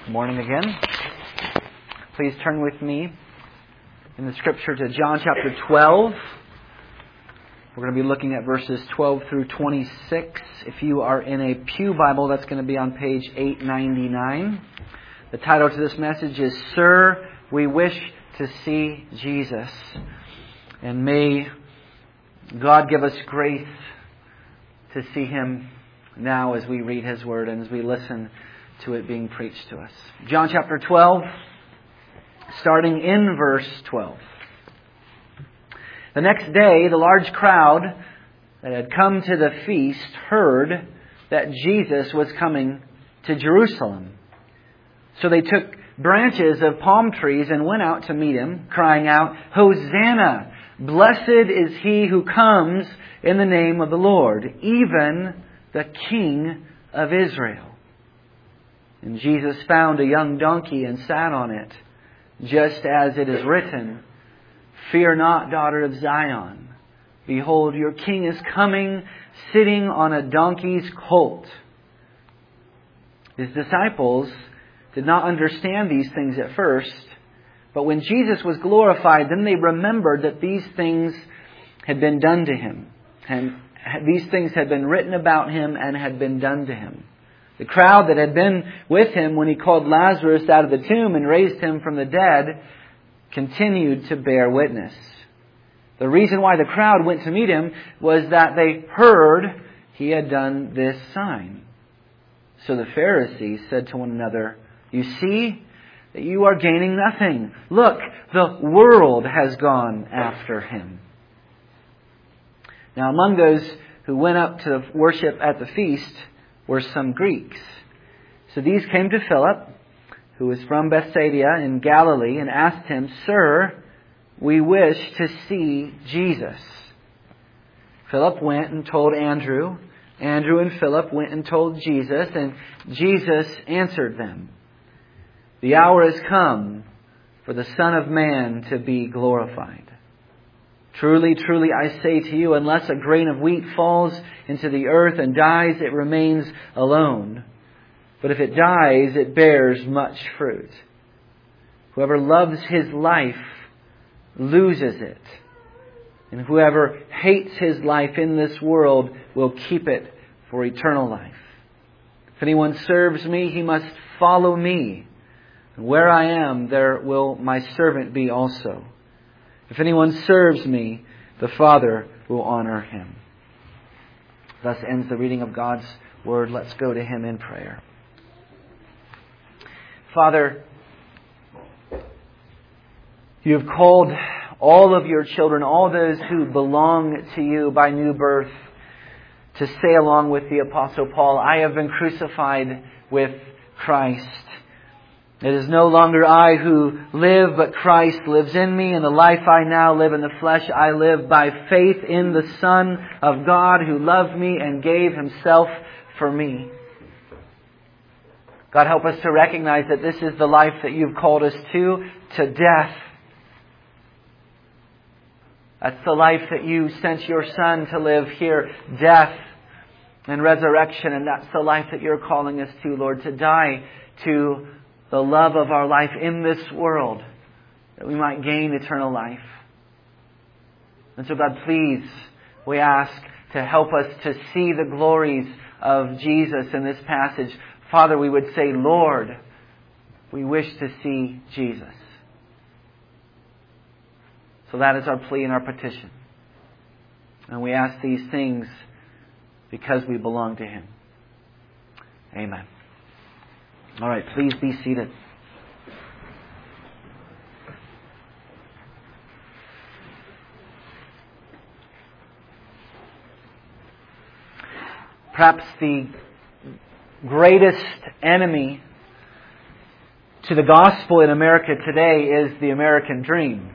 Good morning again. Please turn with me in the Scripture to John chapter 12. We're going to be looking at verses 12 through 26. If you are in a Pew Bible, that's going to be on page 899. The title to this message is, Sir, We Wish to See Jesus. And may God give us grace to see Him now as we read His Word and as we listen to it being preached to us. John chapter 12, starting in verse 12. The next day, the large crowd that had come to the feast heard that Jesus was coming to Jerusalem. So they took branches of palm trees and went out to meet Him, crying out, Hosanna! Blessed is He who comes in the name of the Lord, even the King of Israel. And Jesus found a young donkey and sat on it, just as it is written, Fear not, daughter of Zion. Behold, your King is coming, sitting on a donkey's colt. His disciples did not understand these things at first, but when Jesus was glorified, then they remembered that these things had been done to Him, and these things had been written about Him and had been done to Him. The crowd that had been with Him when He called Lazarus out of the tomb and raised him from the dead continued to bear witness. The reason why the crowd went to meet Him was that they heard He had done this sign. So the Pharisees said to one another, You see that you are gaining nothing. Look, the world has gone after Him. Now among those who went up to worship at the feast were some Greeks. So these came to Philip, who was from Bethsaida in Galilee, and asked him, Sir, we wish to see Jesus. Philip went and told Andrew. Andrew and Philip went and told Jesus, and Jesus answered them, The hour has come for the Son of Man to be glorified. Truly, truly, I say to you, unless a grain of wheat falls into the earth and dies, it remains alone. But if it dies, it bears much fruit. Whoever loves his life loses it. And whoever hates his life in this world will keep it for eternal life. If anyone serves me, he must follow me. And where I am, there will my servant be also. If anyone serves me, the Father will honor him. Thus ends the reading of God's Word. Let's go to Him in prayer. Father, You have called all of Your children, all those who belong to You by new birth, to say along with the Apostle Paul, I have been crucified with Christ. It is no longer I who live, but Christ lives in me. And the life I now live in the flesh, I live by faith in the Son of God who loved me and gave Himself for me. God, help us to recognize that this is the life that You've called us to death. That's the life that You sent Your Son to live here, death and resurrection. And that's the life that You're calling us to, Lord, to die to the love of our life in this world, that we might gain eternal life. And so God, please, we ask to help us to see the glories of Jesus in this passage. Father, we would say, Lord, we wish to see Jesus. So that is our plea and our petition. And we ask these things because we belong to Him. Amen. All right, please be seated. Perhaps the greatest enemy to the gospel in America today is the American dream.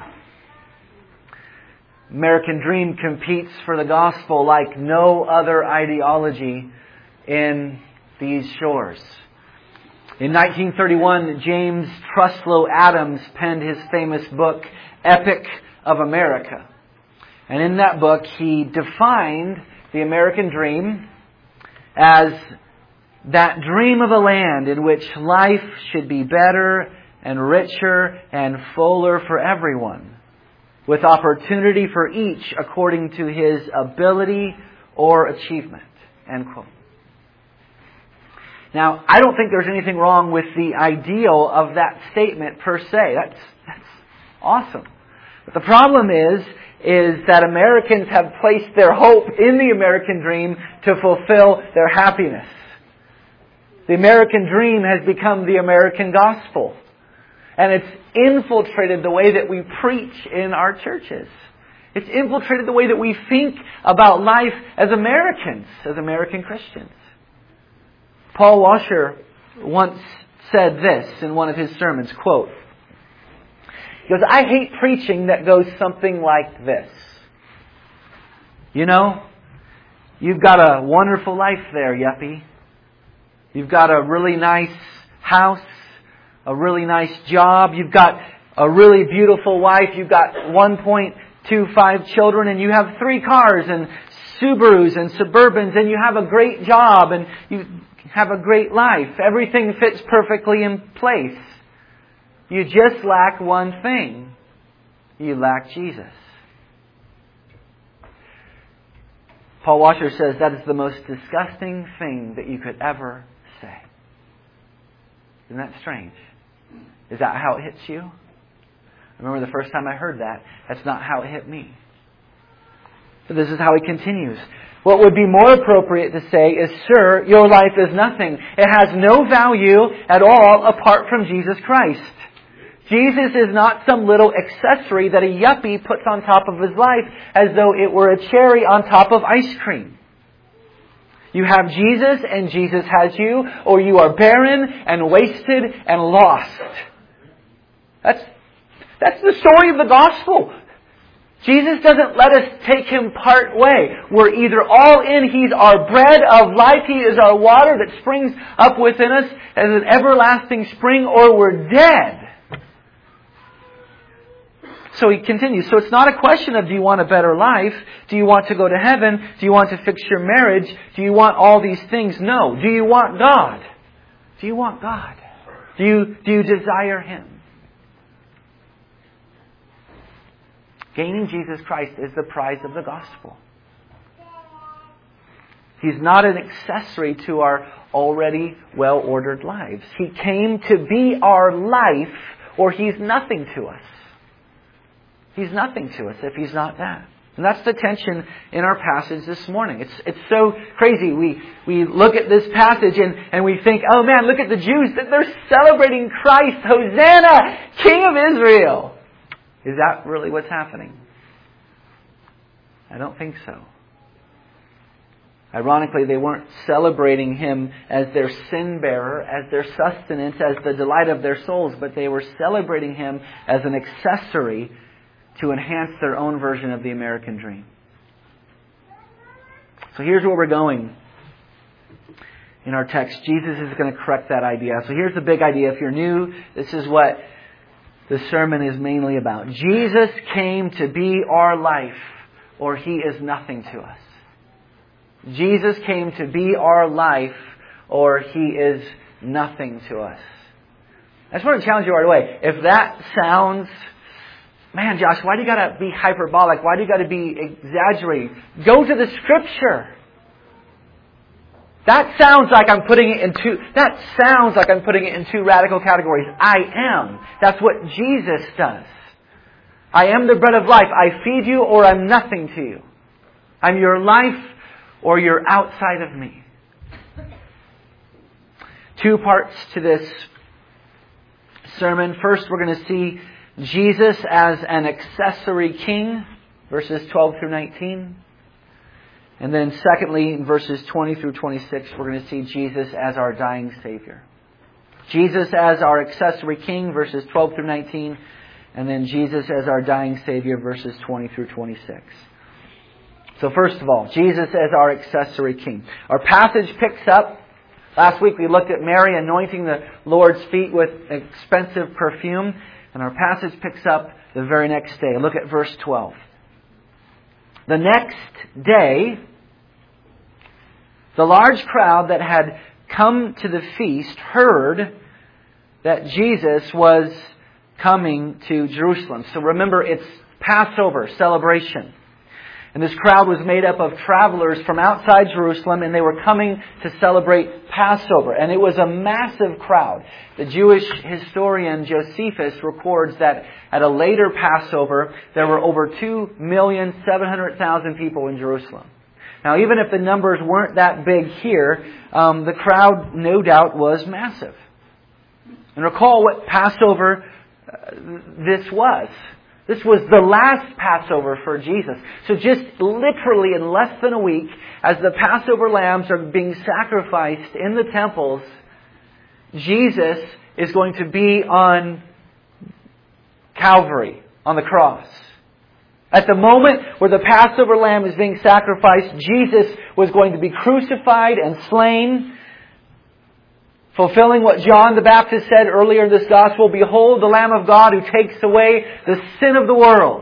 American dream competes for the gospel like no other ideology in these shores. In 1931, James Truslow Adams penned his famous book, Epic of America. And in that book, he defined the American dream as That dream of a land in which life should be better and richer and fuller for everyone, with opportunity for each according to his ability or achievement. End quote. Now, I don't think there's anything wrong with the ideal of that statement per se. That's awesome. But the problem is that Americans have placed their hope in the American dream to fulfill their happiness. The American dream has become the American gospel. And it's infiltrated the way that we preach in our churches. It's infiltrated the way that we think about life as Americans, as American Christians. Paul Washer once said this in one of his sermons, quote, he goes, "I hate preaching that goes something like this. You know, you've got a wonderful life there, yuppie. You've got a really nice house, a really nice job. You've got a really beautiful wife. You've got 1.25 children, and you have 3 cars and Subarus and Suburbans, and you have a great job, and you have a great life. Everything fits perfectly in place. You just lack one thing. You lack Jesus." Paul Washer says that is the most disgusting thing that you could ever say. Isn't that strange? Is that how it hits you? I remember the first time I heard that. That's not how it hit me. But this is how he continues. What would be more appropriate to say is, "Sir, your life is nothing. It has no value at all apart from Jesus Christ. Jesus is not some little accessory that a yuppie puts on top of his life as though it were a cherry on top of ice cream. You have Jesus and Jesus has you, or you are barren and wasted and lost." That's the story of the gospel. Jesus doesn't let us take Him part way. We're either all in, He's our bread of life, He is our water that springs up within us as an everlasting spring, or we're dead. So he continues. So it's not a question of, do you want a better life? Do you want to go to heaven? Do you want to fix your marriage? Do you want all these things? No. Do you want God? Do you want God? Do you desire Him? Gaining Jesus Christ is the prize of the gospel. He's not an accessory to our already well-ordered lives. He came to be our life, or He's nothing to us. He's nothing to us if He's not that. And that's the tension in our passage this morning. It's so crazy. We look at this passage and we think, oh man, look at the Jews. They're celebrating Christ. Hosanna, King of Israel. Is that really what's happening? I don't think so. Ironically, they weren't celebrating Him as their sin bearer, as their sustenance, as the delight of their souls, but they were celebrating Him as an accessory to enhance their own version of the American dream. So here's where we're going in our text. Jesus is going to correct that idea. So here's the big idea. If you're new, this is what the sermon is mainly about. Jesus came to be our life, or He is nothing to us. Jesus came to be our life, or He is nothing to us. I just want to challenge you right away. If that sounds, man, Josh, why do you got to be hyperbolic? Why do you got to be exaggerating? Go to the Scripture. That sounds like I'm putting it in two radical categories. I am. That's what Jesus does. I am the bread of life. I feed you, or I'm nothing to you. I'm your life, or you're outside of me. 2 parts to this sermon. First, we're going to see Jesus as an accessory king, verses 12 through 19. And then secondly, in verses 20 through 26, we're going to see Jesus as our dying Savior. Jesus as our accessory king, verses 12 through 19. And then Jesus as our dying Savior, verses 20 through 26. So first of all, Jesus as our accessory king. Our passage picks up. Last week we looked at Mary anointing the Lord's feet with expensive perfume. And our passage picks up the very next day. Look at verse 12. The next day, the large crowd that had come to the feast heard that Jesus was coming to Jerusalem. So remember, it's Passover celebration. And this crowd was made up of travelers from outside Jerusalem, and they were coming to celebrate Passover. And it was a massive crowd. The Jewish historian Josephus records that at a later Passover, there were over 2,700,000 people in Jerusalem. Now, even if the numbers weren't that big here, the crowd, no doubt, was massive. And recall what Passover this was. This was the last Passover for Jesus. So just literally in less than a week, as the Passover lambs are being sacrificed in the temples, Jesus is going to be on Calvary, on the cross. At the moment where the Passover lamb is being sacrificed, Jesus was going to be crucified and slain, fulfilling what John the Baptist said earlier in this Gospel, "Behold the Lamb of God who takes away the sin of the world."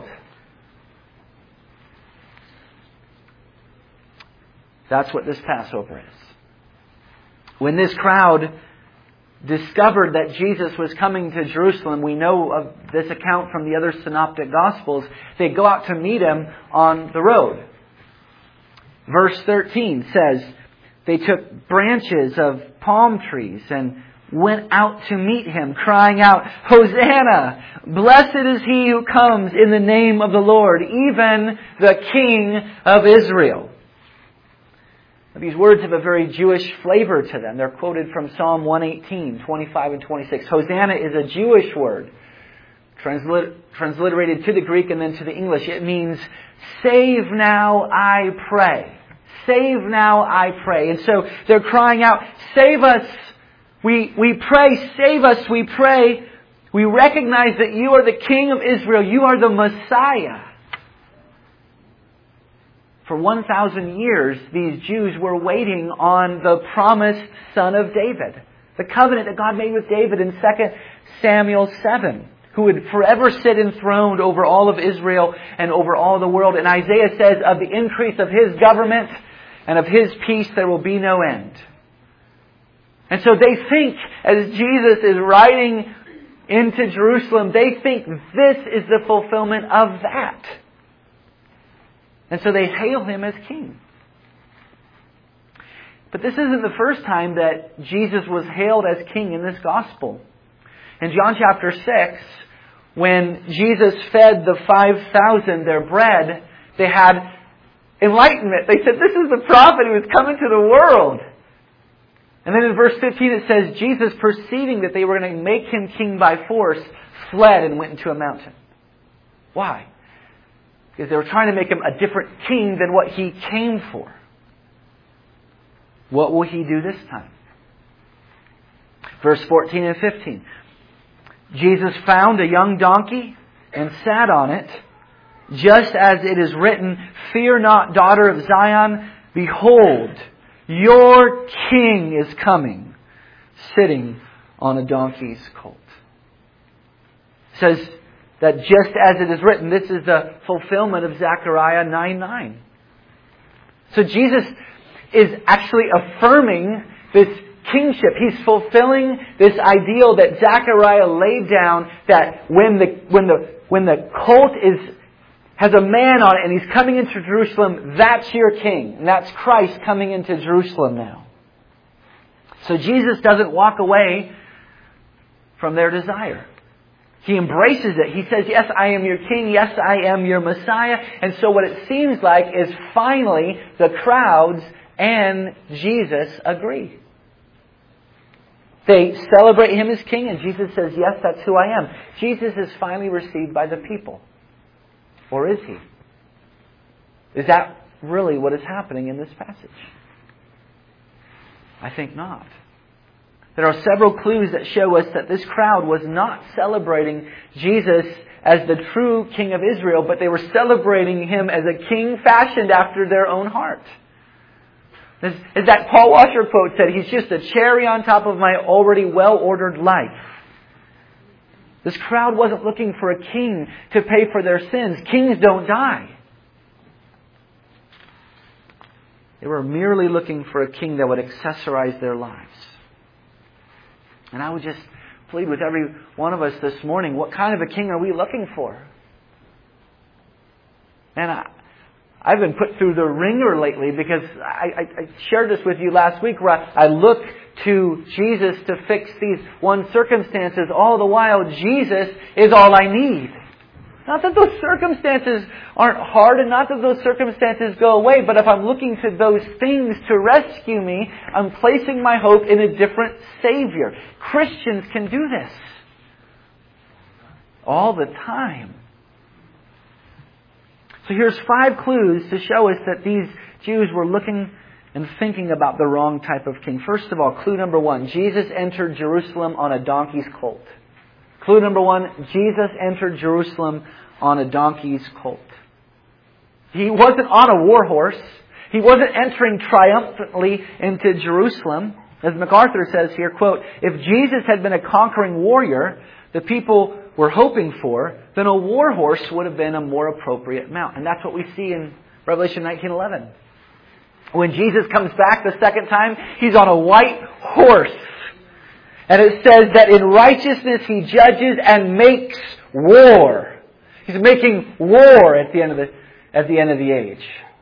That's what this Passover is. When this crowd discovered that Jesus was coming to Jerusalem, we know of this account from the other synoptic Gospels, they go out to meet Him on the road. Verse 13 says, they took branches of palm trees and went out to meet Him, crying out, "Hosanna! Blessed is He who comes in the name of the Lord, even the King of Israel." These words have a very Jewish flavor to them. They're quoted from Psalm 118, 25 and 26. Hosanna is a Jewish word, transliterated to the Greek and then to the English. It means, "Save now, I pray." Save now, I pray. And so they're crying out, "Save us! We pray, save us, we pray. We recognize that You are the King of Israel. You are the Messiah." For 1,000 years, these Jews were waiting on the promised Son of David. The covenant that God made with David in 2 Samuel 7. Who would forever sit enthroned over all of Israel and over all the world. And Isaiah says, of the increase of His government and of His peace there will be no end. And so they think, as Jesus is riding into Jerusalem, they think this is the fulfillment of that. And so they hail Him as King. But this isn't the first time that Jesus was hailed as King in this Gospel. In John chapter 6, when Jesus fed the 5,000 their bread, they had enlightenment. They said, "This is the prophet who is coming to the world." And then in verse 15 it says, Jesus, perceiving that they were going to make Him king by force, fled and went into a mountain. Why? Because they were trying to make Him a different king than what He came for. What will He do this time? Verse 14 and 15. Jesus found a young donkey and sat on it, just as it is written, "Fear not, daughter of Zion. Behold, your king is coming, sitting on a donkey's colt." It says that just as it is written, this is the fulfillment of Zechariah 9:9. So Jesus is actually affirming this kingship. He's fulfilling this ideal that Zechariah laid down, that when the colt has a man on it and he's coming into Jerusalem, that's your king. And that's Christ coming into Jerusalem now. So Jesus doesn't walk away from their desire. He embraces it. He says, "Yes, I am your king. Yes, I am your Messiah." And so what it seems like is finally the crowds and Jesus agree. They celebrate Him as king, and Jesus says, "Yes, that's who I am." Jesus is finally received by the people. Or is He? Is that really what is happening in this passage? I think not. There are several clues that show us that this crowd was not celebrating Jesus as the true King of Israel, but they were celebrating Him as a king fashioned after their own heart. As that Paul Washer quote said, "He's just a cherry on top of my already well-ordered life." This crowd wasn't looking for a king to pay for their sins. Kings don't die. They were merely looking for a king that would accessorize their lives. And I would just plead with every one of us this morning, what kind of a king are we looking for? And I've been put through the ringer lately because I shared this with you last week where I look to Jesus to fix these one circumstances. All the while, Jesus is all I need. Not that those circumstances aren't hard and not that those circumstances go away, but if I'm looking to those things to rescue me, I'm placing my hope in a different Savior. Christians can do this all the time. So here's 5 clues to show us that these Jews were looking and thinking about the wrong type of king. First of all, clue number 1, Jesus entered Jerusalem on a donkey's colt. Clue number 1, Jesus entered Jerusalem on a donkey's colt. He wasn't on a war horse. He wasn't entering triumphantly into Jerusalem. As MacArthur says here, quote, if Jesus had been a conquering warrior the people were hoping for, then a war horse would have been a more appropriate mount. And that's what we see in Revelation 19:11. When Jesus comes back the second time, He's on a white horse. And it says that in righteousness He judges and makes war. He's making war at the end of the age.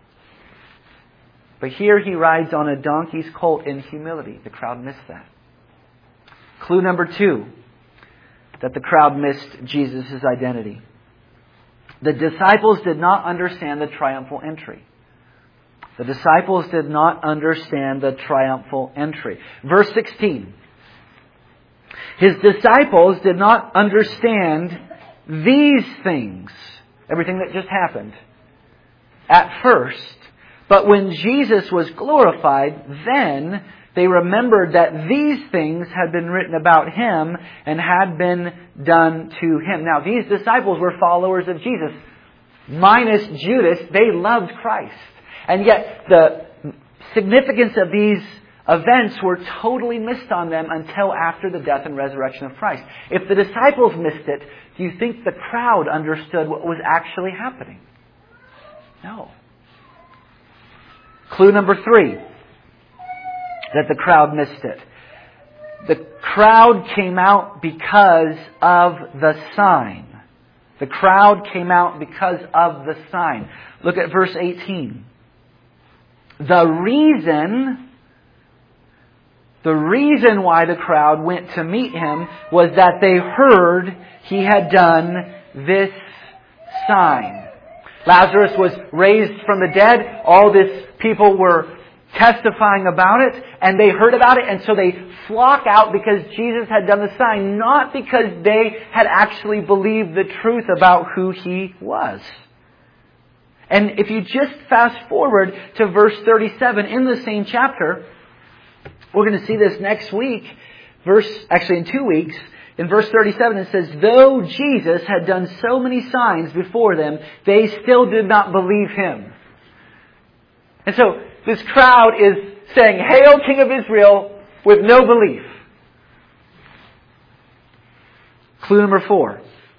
But here He rides on a donkey's colt in humility. The crowd missed that. Clue number 2, that the crowd missed Jesus' identity. The disciples did not understand the triumphal entry. The disciples did not understand the triumphal entry. Verse 16. His disciples did not understand these things, everything that just happened, at first. But when Jesus was glorified, then they remembered that these things had been written about Him and had been done to Him. Now, these disciples were followers of Jesus. Minus Judas, they loved Christ. And yet, the significance of these events were totally missed on them until after the death and resurrection of Christ. If the disciples missed it, do you think the crowd understood what was actually happening? No. Clue number 3, that the crowd missed it. The crowd came out because of the sign. The crowd came out because of the sign. Look at verse 18. The reason why the crowd went to meet Him was that they heard He had done this sign. Lazarus was raised from the dead. All these people were testifying about it, and they heard about it, and so they flock out because Jesus had done the sign, not because they had actually believed the truth about who He was. And if you just fast forward to verse 37 in the same chapter, we're going to see this next week, in 2 weeks. In verse 37 it says, though Jesus had done so many signs before them, they still did not believe Him. And so this crowd is saying, Hail, King of Israel, with no belief. Clue number 4,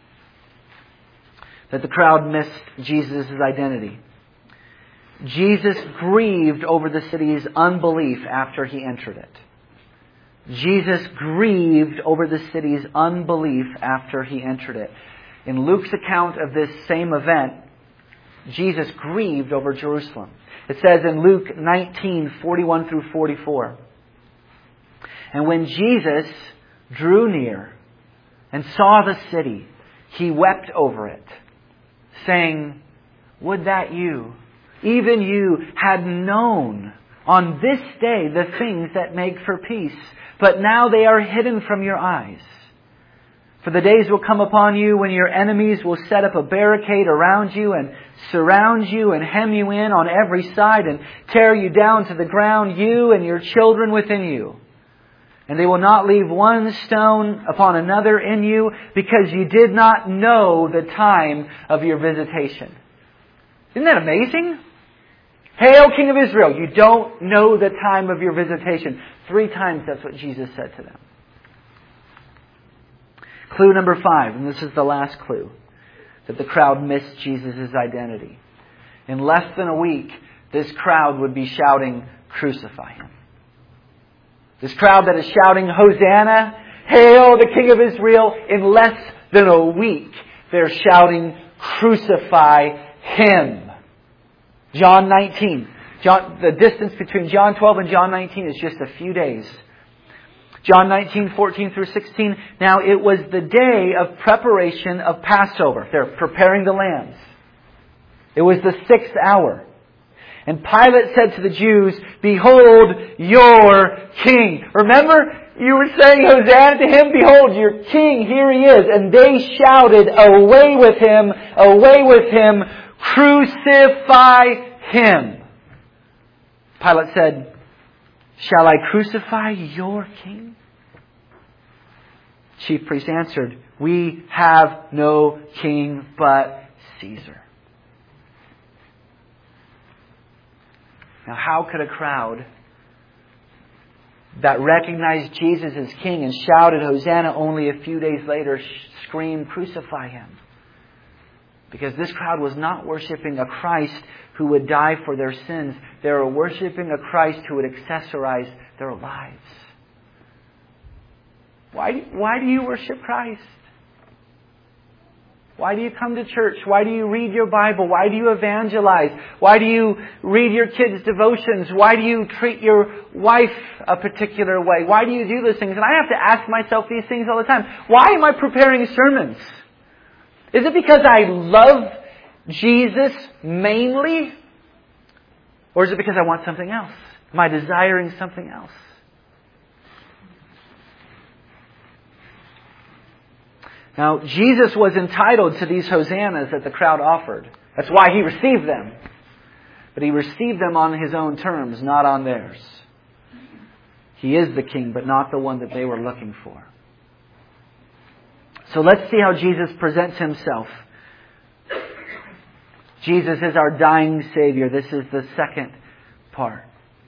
that the crowd missed Jesus' identity. Jesus grieved over the city's unbelief after He entered it. Jesus grieved over the city's unbelief after He entered it. In Luke's account of this same event, Jesus grieved over Jerusalem. It says in Luke 19:41 through 44, and when Jesus drew near and saw the city, He wept over it, saying, would that you, even you, had known on this day the things that make for peace, but now they are hidden from your eyes. For the days will come upon you when your enemies will set up a barricade around you and surround you and hem you in on every side and tear you down to the ground, you and your children within you. And they will not leave one stone upon another in you, because you did not know the time of your visitation. Isn't that amazing? Hail, King of Israel, you don't know the time of your visitation. 3 times that's what Jesus said to them. Clue number 5, and this is the last clue, that the crowd missed Jesus' identity. In less than a week, this crowd would be shouting, "Crucify Him." This crowd that is shouting, "Hosanna, hail the King of Israel," in less than a week, they're shouting, "Crucify Him." John 19. The distance between John 12 and John 19 is just a few days. John 19, 14 through 16. Now it was the day of preparation of Passover. They're preparing the lambs. It was the 6th hour. And Pilate said to the Jews, "Behold your king." Remember, you were saying Hosanna to Him. Behold your king, here He is. And they shouted, "Away with Him, away with Him, crucify Him." Pilate said, "Shall I crucify your king?" Chief priest answered, "We have no king but Caesar." Now, how could a crowd that recognized Jesus as king and shouted Hosanna only a few days later scream, "Crucify Him"? Because this crowd was not worshiping a Christ who would die for their sins. They were worshiping a Christ who would accessorize their lives. Why do you worship Christ? Why do you come to church? Why do you read your Bible? Why do you evangelize? Why do you read your kids' devotions? Why do you treat your wife a particular way? Why do you do those things? And I have to ask myself these things all the time. Why am I preparing sermons? Is it because I love Jesus mainly? Or is it because I want something else? Am I desiring something else? Now, Jesus was entitled to these hosannas that the crowd offered. That's why He received them. But He received them on His own terms, not on theirs. He is the king, but not the one that they were looking for. So let's see how Jesus presents Himself. Jesus is our dying Savior. This is the second part.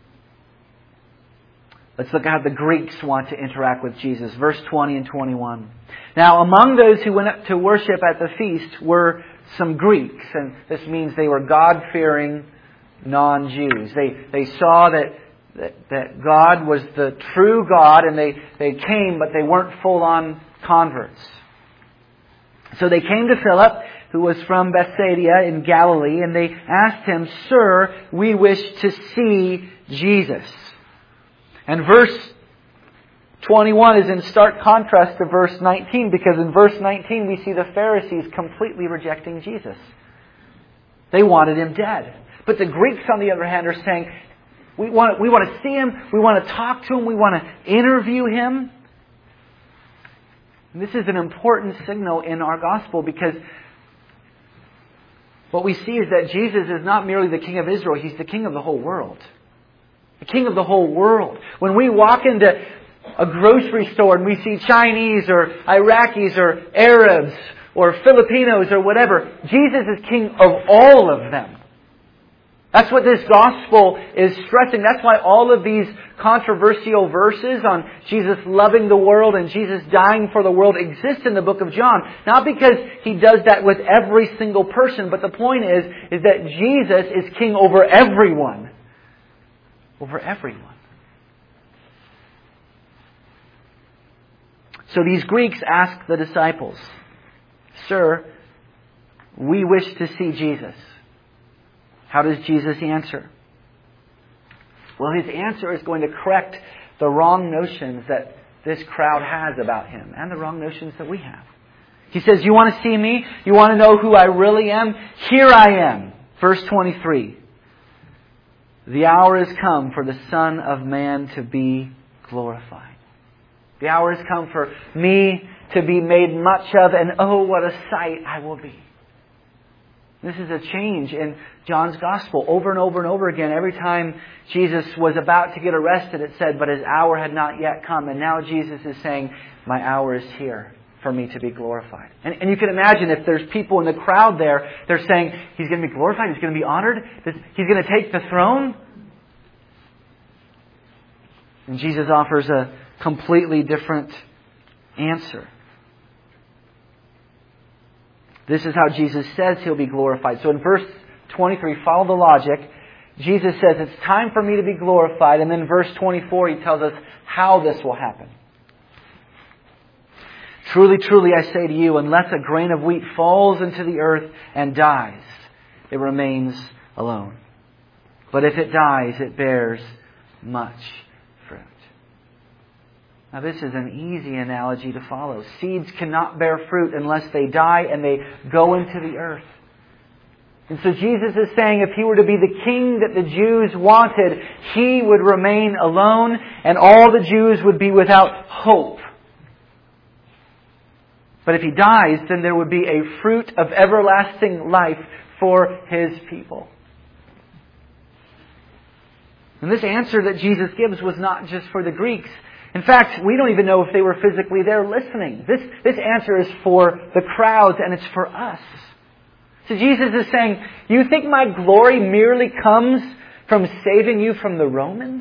Let's look at how the Greeks want to interact with Jesus. Verse 20 and 21. Now, among those who went up to worship at the feast were some Greeks. And this means they were God-fearing non-Jews. They saw that God was the true God, and they came, but they weren't full-on converts. So they came to Philip, who was from Bethsaida in Galilee, and they asked him, "Sir, we wish to see Jesus." And verse 21 is in stark contrast to verse 19, because in verse 19 we see the Pharisees completely rejecting Jesus. They wanted Him dead. But the Greeks, on the other hand, are saying, we want to see Him, we want to talk to Him, we want to interview Him. And this is an important signal in our gospel, because what we see is that Jesus is not merely the King of Israel, He's the King of the whole world. The King of the whole world. When we walk into a grocery store and we see Chinese or Iraqis or Arabs or Filipinos or whatever, Jesus is King of all of them. That's what this gospel is stressing. That's why all of these controversial verses on Jesus loving the world and Jesus dying for the world exist in the book of John. Not because He does that with every single person, but the point is that Jesus is King over everyone. Over everyone. So these Greeks ask the disciples, "Sir, we wish to see Jesus." How does Jesus answer? Well, His answer is going to correct the wrong notions that this crowd has about Him and the wrong notions that we have. He says, "You want to see me? You want to know who I really am? Here I am." Verse 23. "The hour has come for the Son of Man to be glorified." The hour has come for me to be made much of, and oh, what a sight I will be. This is a change in John's Gospel. Over and over and over again, every time Jesus was about to get arrested, it said, but His hour had not yet come. And now Jesus is saying, my hour is here for me to be glorified. And you can imagine if there's people in the crowd there, they're saying, He's going to be glorified, He's going to be honored, He's going to take the throne. And Jesus offers a completely different answer. This is how Jesus says He'll be glorified. So in verse 23, follow the logic. Jesus says it's time for me to be glorified. And then verse 24, He tells us how this will happen. Truly, truly, I say to you, unless a grain of wheat falls into the earth and dies, it remains alone. But if it dies, it bears much fruit. Now this is an easy analogy to follow. Seeds cannot bear fruit unless they die and they go into the earth. And so Jesus is saying if He were to be the king that the Jews wanted, He would remain alone and all the Jews would be without hope. But if He dies, then there would be a fruit of everlasting life for His people. And this answer that Jesus gives was not just for the Greeks. In fact, we don't even know if they were physically there listening. This answer is for the crowds and it's for us. So Jesus is saying, you think my glory merely comes from saving you from the Romans?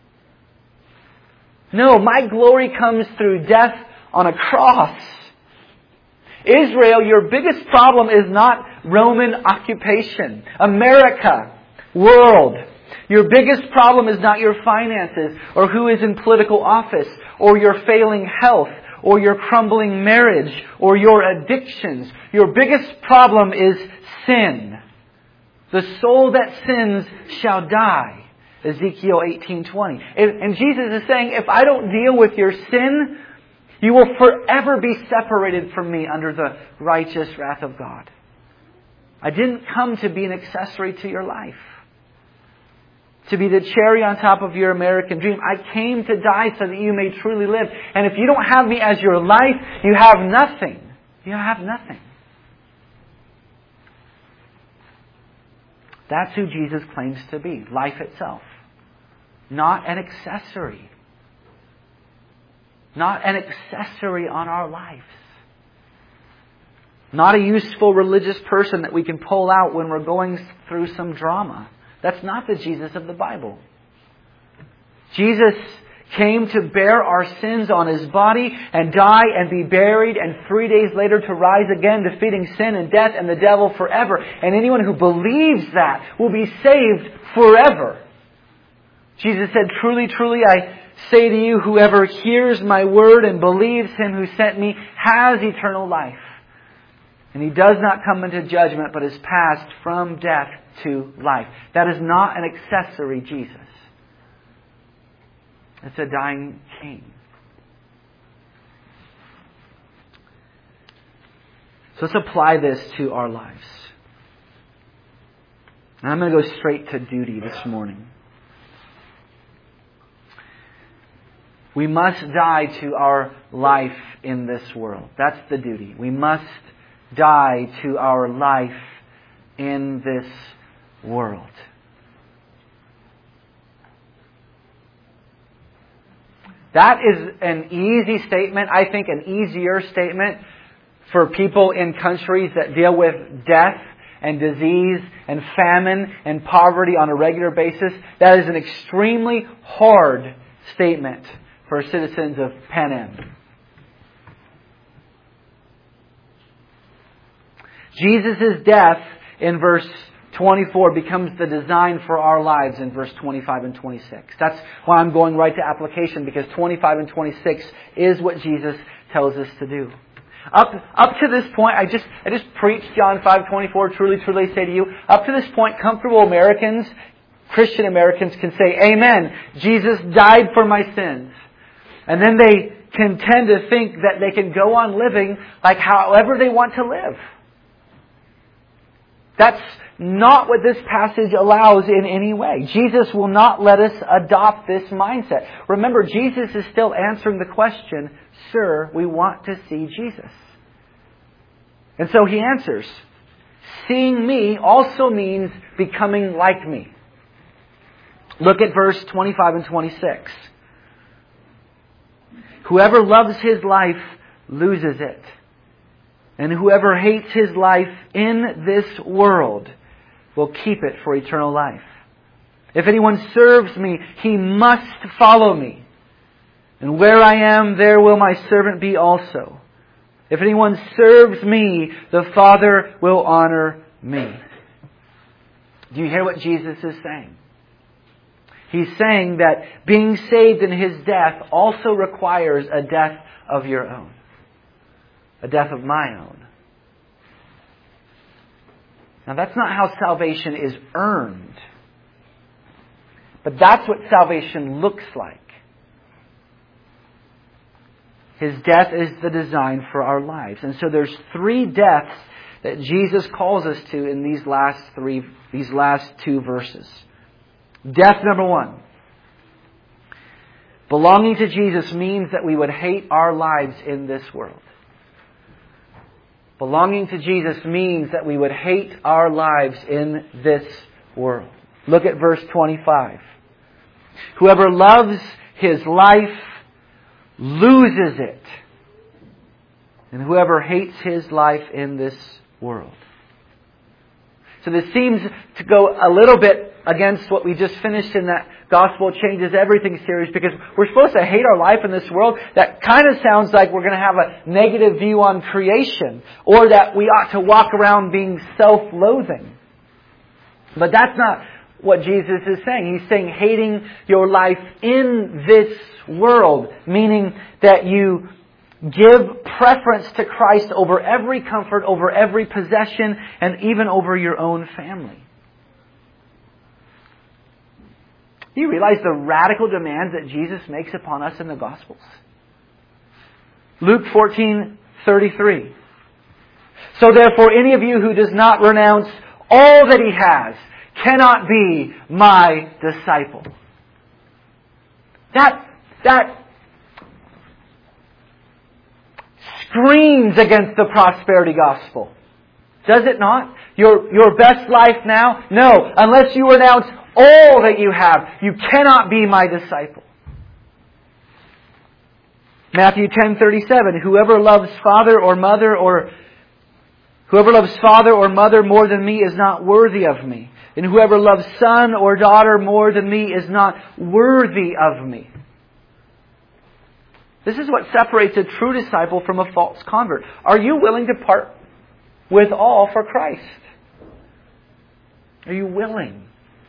No, my glory comes through death on a cross. Israel, your biggest problem is not Roman occupation, America, world. Your biggest problem is not your finances or who is in political office or your failing health or your crumbling marriage or your addictions. Your biggest problem is sin. The soul that sins shall die. Ezekiel 18:20. And Jesus is saying, if I don't deal with your sin, you will forever be separated from me under the righteous wrath of God. I didn't come to be an accessory to your life, to be the cherry on top of your American dream. I came to die so that you may truly live. And if you don't have me as your life, you have nothing. You have nothing. That's who Jesus claims to be, life itself. Not an accessory. Not an accessory on our lives. Not a useful religious person that we can pull out when we're going through some drama. That's not the Jesus of the Bible. Jesus came to bear our sins on His body and die and be buried and 3 days later to rise again, defeating sin and death and the devil forever. And anyone who believes that will be saved forever. Jesus said, truly, truly, I say to you, whoever hears my word and believes Him who sent me has eternal life. And he does not come into judgment, but is passed from death to life. That is not an accessory Jesus. It's a dying King. So let's apply this to our lives. And I'm going to go straight to duty this morning. We must die to our life in this world. That's the duty. We must die to our life in this world. That is an easy statement. I think an easier statement for people in countries that deal with death and disease and famine and poverty on a regular basis. That is an extremely hard statement for citizens of Panem. Jesus' death in verse 24 becomes the design for our lives in verse 25 and 26. That's why I'm going right to application, because 25 and 26 is what Jesus tells us to do. Up to this point, I just preached John 5:24. Truly, truly, I say to you. Up to this point, comfortable Americans, Christian Americans, can say, "Amen. Jesus died for my sins," and then they can tend to think that they can go on living like however they want to live. That's not what this passage allows in any way. Jesus will not let us adopt this mindset. Remember, Jesus is still answering the question, "Sir, we want to see Jesus." And so He answers, "Seeing me also means becoming like me." Look at verse 25 and 26. "Whoever loves his life loses it. And whoever hates his life in this world will keep it for eternal life. If anyone serves me, he must follow me. And where I am, there will my servant be also. If anyone serves me, the Father will honor me." Do you hear what Jesus is saying? He's saying that being saved in His death also requires a death of your own. A death of my own. Now that's not how salvation is earned. But that's what salvation looks like. His death is the design for our lives. And so there's 3 deaths that Jesus calls us to in these last 2 verses. Death number 1. Belonging to Jesus means that we would hate our lives in this world. Belonging to Jesus means that we would hate our lives in this world. Look at verse 25. Whoever loves his life loses it. And whoever hates his life in this world. So this seems to go a little bit against what we just finished in that Gospel Changes Everything series, because we're supposed to hate our life in this world. That kind of sounds like we're going to have a negative view on creation, or that we ought to walk around being self-loathing. But that's not what Jesus is saying. He's saying hating your life in this world, meaning that you give preference to Christ over every comfort, over every possession, and even over your own family. Do you realize the radical demands that Jesus makes upon us in the Gospels? Luke 14:33. So therefore, any of you who does not renounce all that he has cannot be my disciple. That screams against the prosperity gospel. Does it not? Your best life now? No. Unless you renounce all that you have, you cannot be my disciple. Matthew 10:37. Whoever loves father or mother more than me is not worthy of me. And whoever loves son or daughter more than me is not worthy of me. This is what separates a true disciple from a false convert. Are you willing to part with all for Christ? Are you willing?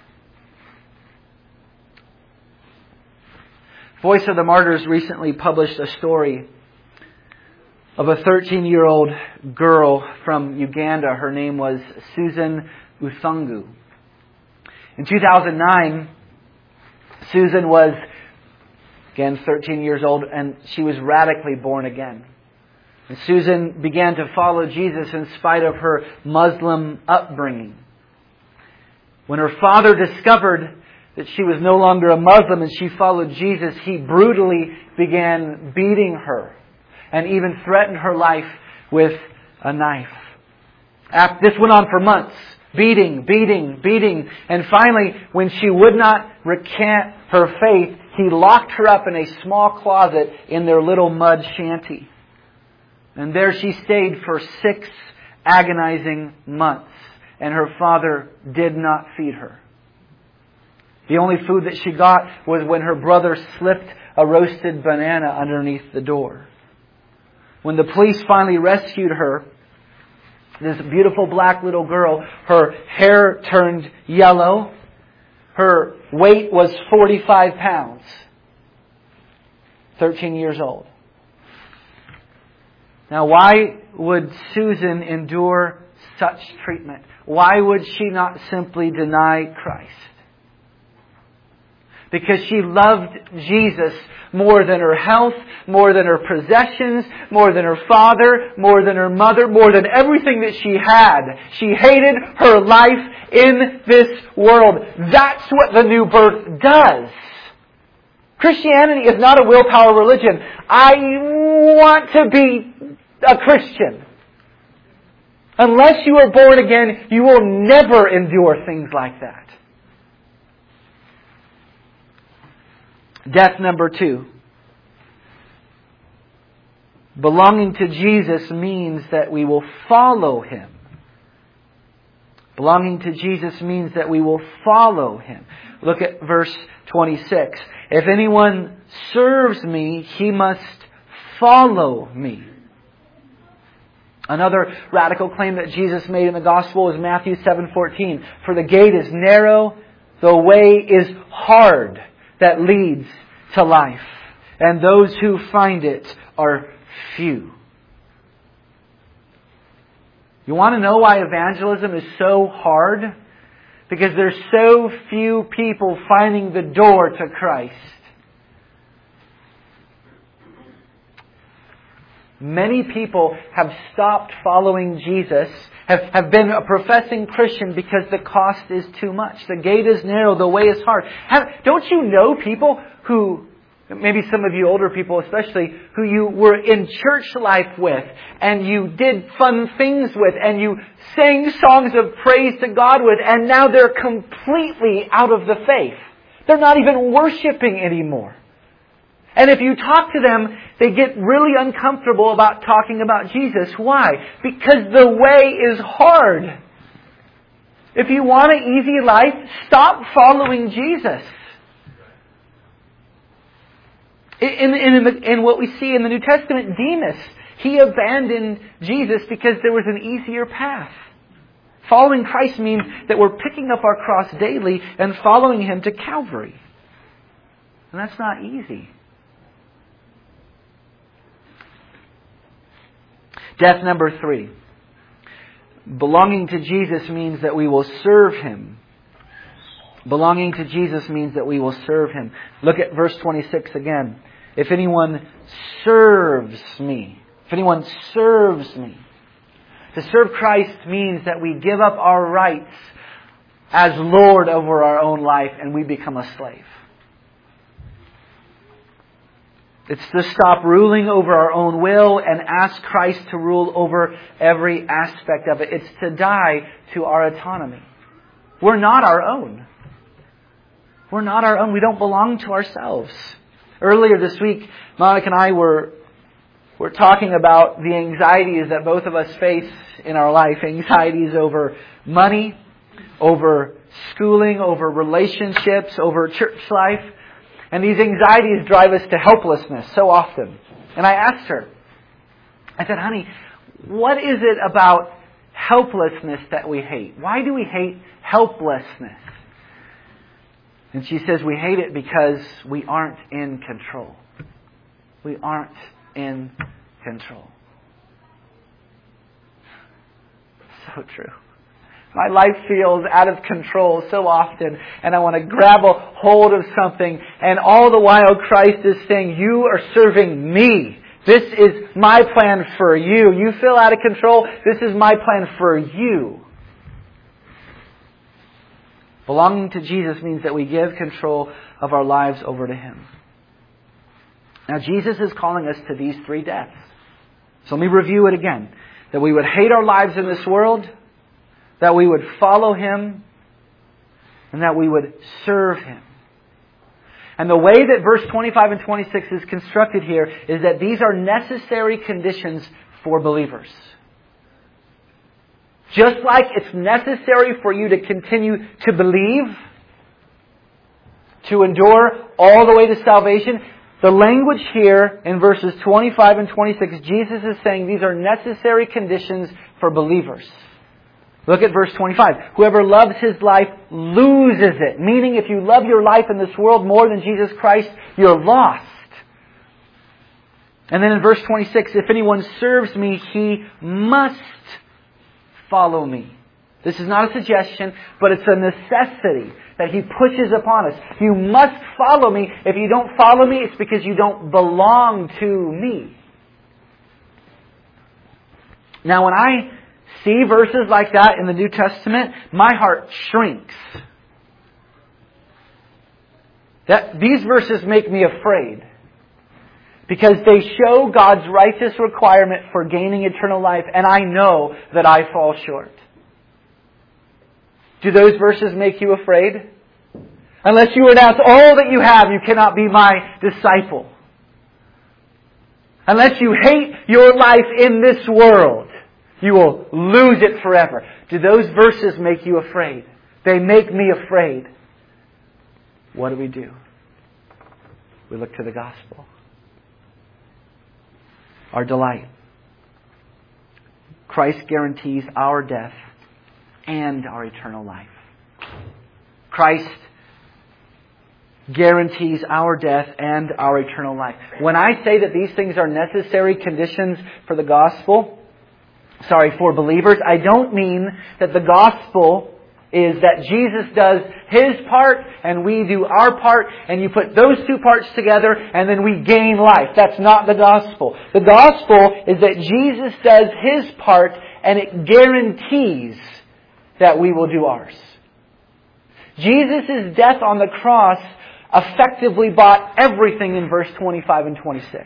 Voice of the Martyrs recently published a story of a 13-year-old girl from Uganda. Her name was Susan Uthungu. In 2009, Susan was, again, 13 years old, and she was radically born again. And Susan began to follow Jesus in spite of her Muslim upbringing. When her father discovered that she was no longer a Muslim and she followed Jesus, he brutally began beating her and even threatened her life with a knife. This went on for months. Beating. And finally, when she would not recant her faith, he locked her up in a small closet in their little mud shanty. And there she stayed for 6 agonizing months. And her father did not feed her. The only food that she got was when her brother slipped a roasted banana underneath the door. When the police finally rescued her, this beautiful black little girl, her hair turned yellow. Her weight was 45 pounds. 13 years old. Now, why would Susan endure such treatment? Why would she not simply deny Christ? Because she loved Jesus more than her health, more than her possessions, more than her father, more than her mother, more than everything that she had. She hated her life in this world. That's what the new birth does. Christianity is not a willpower religion. I want to be a Christian. Unless you are born again, you will never endure things like that. Death number 2. Belonging to Jesus means that we will follow Him. Belonging to Jesus means that we will follow Him. Look at verse 26. If anyone serves me, he must follow me. Another radical claim that Jesus made in the Gospel is Matthew 7:14. For the gate is narrow, the way is hard that leads to life, and those who find it are few. You want to know why evangelism is so hard? Because there's so few people finding the door to Christ. Many people have stopped following Jesus, have been a professing Christian because the cost is too much. The gate is narrow, the way is hard. Don't you know people who, maybe some of you older people especially, who you were in church life with, and you did fun things with, and you sang songs of praise to God with, and now they're completely out of the faith. They're not even worshiping anymore. And if you talk to them, they get really uncomfortable about talking about Jesus. Why? Because the way is hard. If you want an easy life, stop following Jesus. In what we see in the New Testament, Demas, he abandoned Jesus because there was an easier path. Following Christ means that we're picking up our cross daily and following Him to Calvary. And that's not easy. Death number 3. Belonging to Jesus means that we will serve Him. Belonging to Jesus means that we will serve Him. Look at verse 26 again. If anyone serves me. If anyone serves me. To serve Christ means that we give up our rights as Lord over our own life and we become a slave. It's to stop ruling over our own will and ask Christ to rule over every aspect of it. It's to die to our autonomy. We're not our own. We're not our own. We don't belong to ourselves. Earlier this week, Monica and I were talking about the anxieties that both of us face in our life. Anxieties over money, over schooling, over relationships, over church life. And these anxieties drive us to helplessness so often. And I asked her, I said, honey, what is it about helplessness that we hate? Why do we hate helplessness? And she says we hate it because we aren't in control. We aren't in control. So true. My life feels out of control so often, and I want to grab a hold of something, and all the while Christ is saying, you are serving me. This is my plan for you. You feel out of control. This is my plan for you. Belonging to Jesus means that we give control of our lives over to Him. Now, Jesus is calling us to these 3 deaths. So let me review it again. That we would hate our lives in this world, that we would follow Him, and that we would serve Him. And the way that verse 25 and 26 is constructed here is that these are necessary conditions for believers. Just like it's necessary for you to continue to believe, to endure all the way to salvation, the language here in verses 25 and 26, Jesus is saying these are necessary conditions for believers. Look at verse 25. Whoever loves his life loses it. Meaning if you love your life in this world more than Jesus Christ, you're lost. And then in verse 26, if anyone serves me, he must follow me. This is not a suggestion, but it's a necessity that He pushes upon us. You must follow me. If you don't follow me, it's because you don't belong to me. Now, when I see verses like that in the New Testament, my heart shrinks. These verses make me afraid. Because they show God's righteous requirement for gaining eternal life, and I know that I fall short. Do those verses make you afraid? Unless you renounce all that you have, you cannot be my disciple. Unless you hate your life in this world, you will lose it forever. Do those verses make you afraid? They make me afraid. What do? We look to the gospel. Our delight. Christ guarantees our death and our eternal life. Christ guarantees our death and our eternal life. When I say that these things are necessary conditions for the gospel, for believers, I don't mean that the gospel is that Jesus does His part and we do our part, and you put those two parts together and then we gain life. That's not the gospel. The gospel is that Jesus does His part and it guarantees that we will do ours. Jesus' death on the cross effectively bought everything in verse 25 and 26.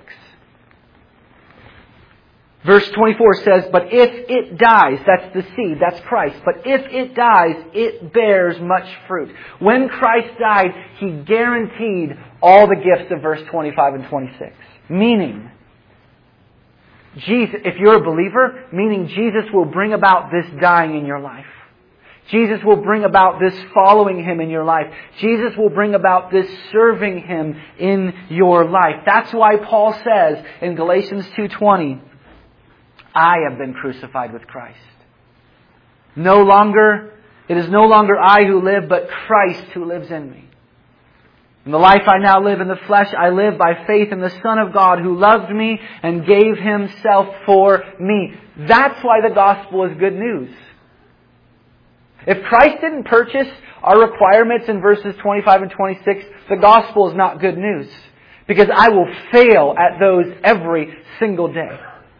Verse 24 says, but if it dies, that's the seed, that's Christ. But if it dies, it bears much fruit. When Christ died, He guaranteed all the gifts of verse 25 and 26. Meaning, Jesus, if you're a believer, meaning Jesus will bring about this dying in your life. Jesus will bring about this following Him in your life. Jesus will bring about this serving Him in your life. That's why Paul says in Galatians 2:20, I have been crucified with Christ. It is no longer I who live, but Christ who lives in me. In the life I now live in the flesh, I live by faith in the Son of God who loved me and gave Himself for me. That's why the gospel is good news. If Christ didn't purchase our requirements in verses 25 and 26, the gospel is not good news. Because I will fail at those every single day.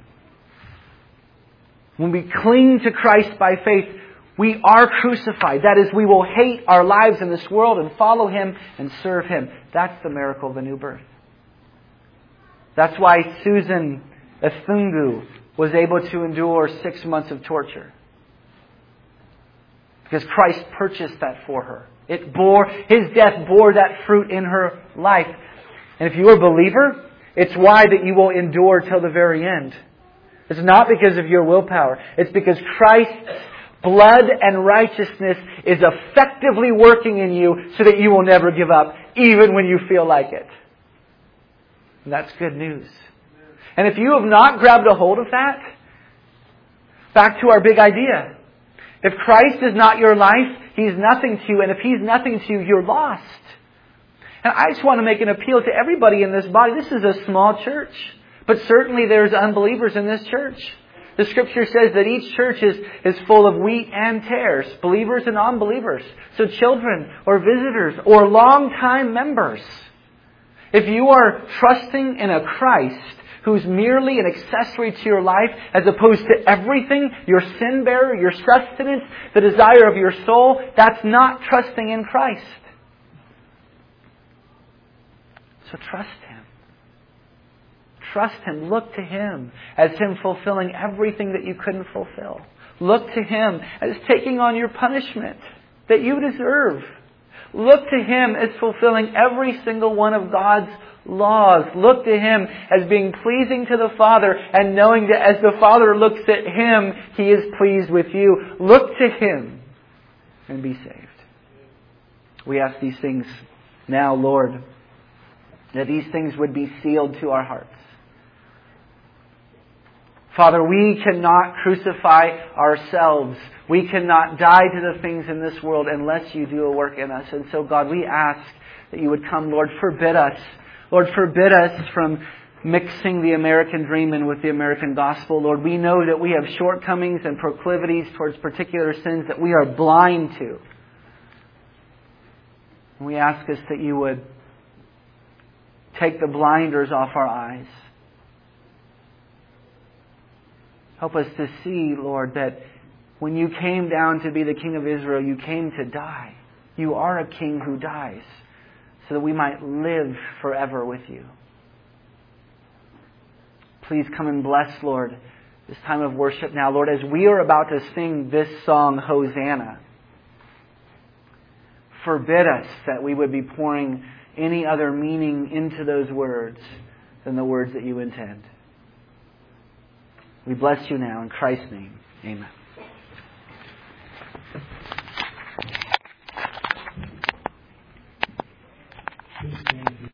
When we cling to Christ by faith, we are crucified. That is, we will hate our lives in this world and follow Him and serve Him. That's the miracle of the new birth. That's why Susan Ethungu was able to endure 6 months of torture. Because Christ purchased that for her. His death bore that fruit in her life. And if you're a believer, it's why that you will endure till the very end. It's not because of your willpower. It's because Christ's blood and righteousness is effectively working in you so that you will never give up, even when you feel like it. And that's good news. And if you have not grabbed a hold of that, back to our big idea. If Christ is not your life, He's nothing to you. And if He's nothing to you, you're lost. And I just want to make an appeal to everybody in this body. This is a small church. But certainly there's unbelievers in this church. The Scripture says that each church is full of wheat and tares. Believers and unbelievers. So children or visitors or long-time members. If you are trusting in a Christ who's merely an accessory to your life as opposed to everything, your sin bearer, your sustenance, the desire of your soul, that's not trusting in Christ. So trust Him. Trust Him. Look to Him as Him fulfilling everything that you couldn't fulfill. Look to Him as taking on your punishment that you deserve. Look to Him as fulfilling every single one of God's laws. Look to Him as being pleasing to the Father and knowing that as the Father looks at Him, He is pleased with you. Look to Him and be saved. We ask these things now, Lord, that these things would be sealed to our hearts. Father, we cannot crucify ourselves. We cannot die to the things in this world unless You do a work in us. And so, God, we ask that You would come, Lord, forbid us. Lord, forbid us from mixing the American dream in with the American gospel. Lord, we know that we have shortcomings and proclivities towards particular sins that we are blind to. And we ask us that You would take the blinders off our eyes. Help us to see, Lord, that when You came down to be the King of Israel, You came to die. You are a King who dies so that we might live forever with You. Please come and bless, Lord, this time of worship now. Lord, as we are about to sing this song, Hosanna, forbid us that we would be pouring any other meaning into those words than the words that You intend. We bless You now in Christ's name. Amen.